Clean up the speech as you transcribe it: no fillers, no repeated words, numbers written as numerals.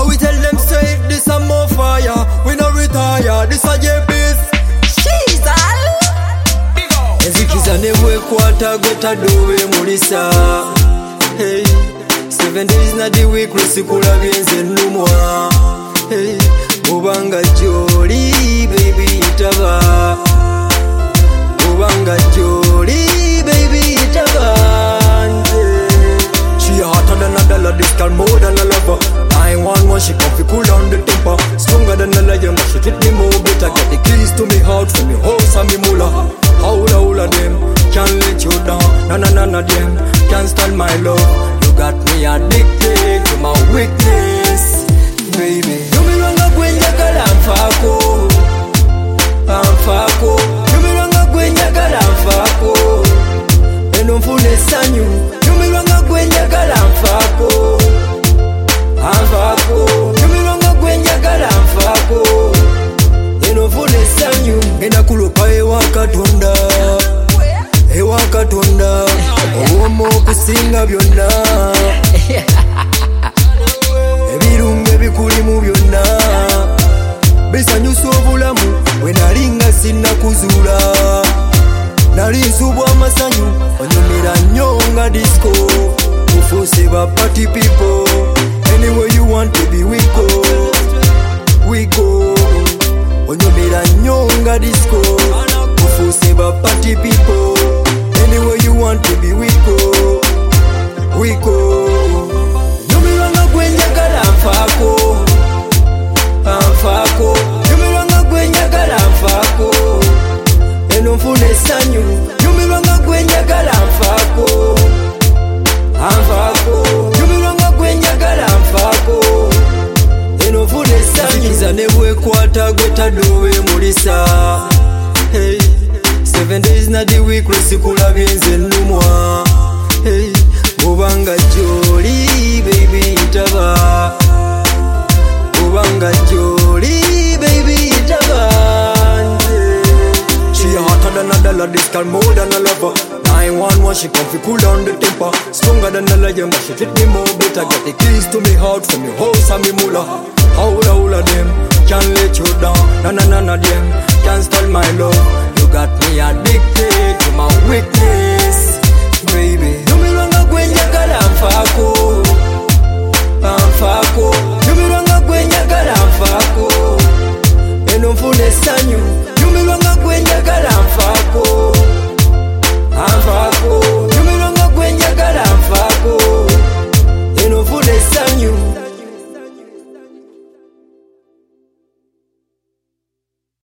I will tell them straight, this a more fire. We no retire, this a JB's. Ezikiza nebwe kwata gota dowe mulisa. Hey, 7 days na the week lusikula byenze numwa. Hey, obanga joli baby itaba. Obanga joli baby itaba. She hotter than a dollar, this girl more than a lover. 911, she comfy, cool down the temper. Stronger than a lion, but she treat me more better. Get the keys to me heart from me house and me moolah. All of them can't let you down. None of them can't stand my love. You got me addicted to my weakness, baby. You me wrong up when you got I'm fako. You me wrong up when you got I'm fako. And don't fool this on you. You me wrong up when you got I'm fako. You me wrong up when you got I'm fako. Enakulopa ewa katonda owomo okusinga byonna ebirungo ebikulimu byonna bisanyusa obulamu bwe nalinga sinnakuzuula nali nsubwa amasanyu onyumira nnyo nga disco mufuuse ba party people anywhere you want to be we go onyumira nnyo nga disco mufuuse ba party people anywhere you want to be we go nyumira nga gwe njagala nfaako nyumira nga gwe njagala nfaako eno nfuna essanyu nyumira nga gwe njagala nfaako nyumira nga gwe njagala nfaako eno nfuna essanyu ezikiza ne bwekwata gwe tadowe mulisa. Hey, 7 days na the week lusikula byenze numwa. Hey, obanga joli baby itaba. Obanga joli baby itaba. She hotter than a dollar, this girl more than a lover. 911, she comfy, cool down the temper. Stronger than a lion, but she treat me more better. Get the keys to me heart from your house and me moolah. All of them can't let you down. None of them can't stand my love. You got me addicted to my weakness, baby. You me wrong when you got I'm fako.